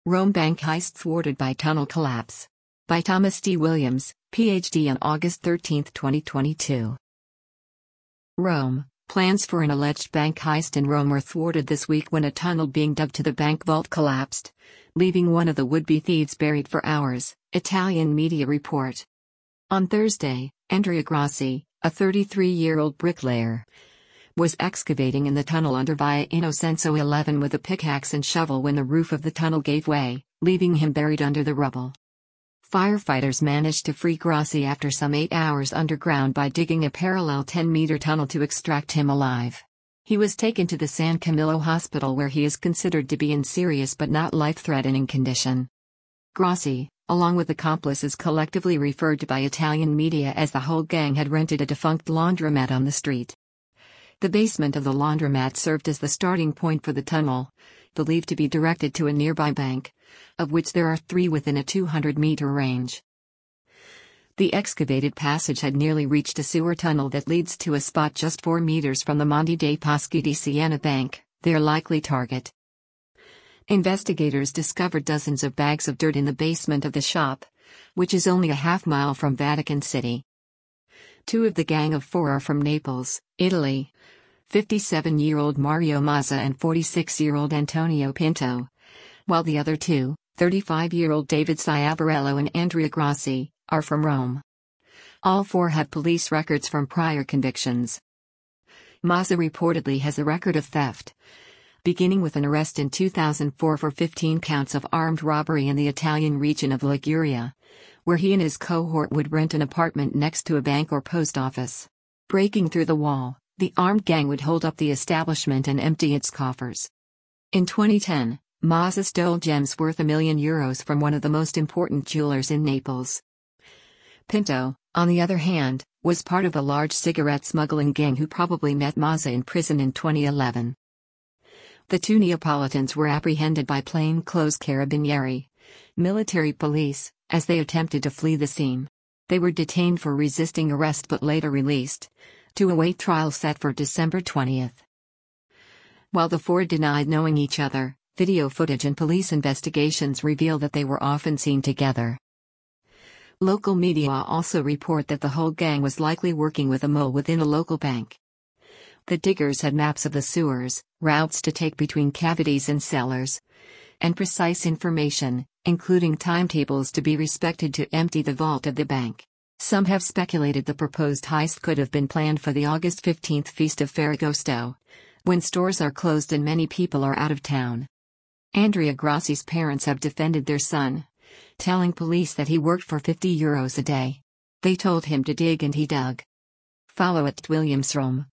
Rome bank heist thwarted by tunnel collapse. By Thomas D. Williams, Ph.D. on August 13, 2022. Rome. Plans for an alleged bank heist in Rome were thwarted this week when a tunnel being dug to the bank vault collapsed, leaving one of the would-be thieves buried for hours, Italian media report. On Thursday, Andrea Grossi, a 33-year-old bricklayer, was excavating in the tunnel under Via Innocenzo 11 with a pickaxe and shovel when the roof of the tunnel gave way, leaving him buried under the rubble. Firefighters managed to free Grossi after some 8 hours underground by digging a parallel 10-meter tunnel to extract him alive. He was taken to the San Camillo Hospital where he is considered to be in serious but not life-threatening condition. Grossi, along with accomplices collectively referred to by Italian media as the whole gang, had rented a defunct laundromat on the street. The basement of the laundromat served as the starting point for the tunnel, believed to be directed to a nearby bank, of which there are 3 within a 200-meter range. The excavated passage had nearly reached a sewer tunnel that leads to a spot just 4 meters from the Monte dei Paschi di Siena bank, their likely target. Investigators discovered dozens of bags of dirt in the basement of the shop, which is only a half-mile from Vatican City. 2 of the gang of 4 are from Naples, Italy. 57-year-old Mario Mazza and 46-year-old Antonio Pinto, while the other 2, 35-year-old David Ciavarello and Andrea Grossi, are from Rome. All 4 have police records from prior convictions. Mazza reportedly has a record of theft, beginning with an arrest in 2004 for 15 counts of armed robbery in the Italian region of Liguria, where he and his cohort would rent an apartment next to a bank or post office. Breaking through the wall, the armed gang would hold up the establishment and empty its coffers. In 2010, Mazza stole gems worth €1 million from one of the most important jewelers in Naples. Pinto, on the other hand, was part of a large cigarette smuggling gang who probably met Mazza in prison in 2011. The 2 Neapolitans were apprehended by plainclothes carabinieri, military police, as they attempted to flee the scene. They were detained for resisting arrest but later released, to await trial set for December 20. While the 4 denied knowing each other, video footage and police investigations reveal that they were often seen together. Local media also report that the whole gang was likely working with a mole within a local bank. The diggers had maps of the sewers, routes to take between cavities and cellars, and precise information, including timetables to be respected to empty the vault of the bank. Some have speculated the proposed heist could have been planned for the August 15 feast of Ferragosto, when stores are closed and many people are out of town. Andrea Grossi's parents have defended their son, telling police that he worked for €50 a day. They told him to dig and he dug. Follow @WilliamsRome.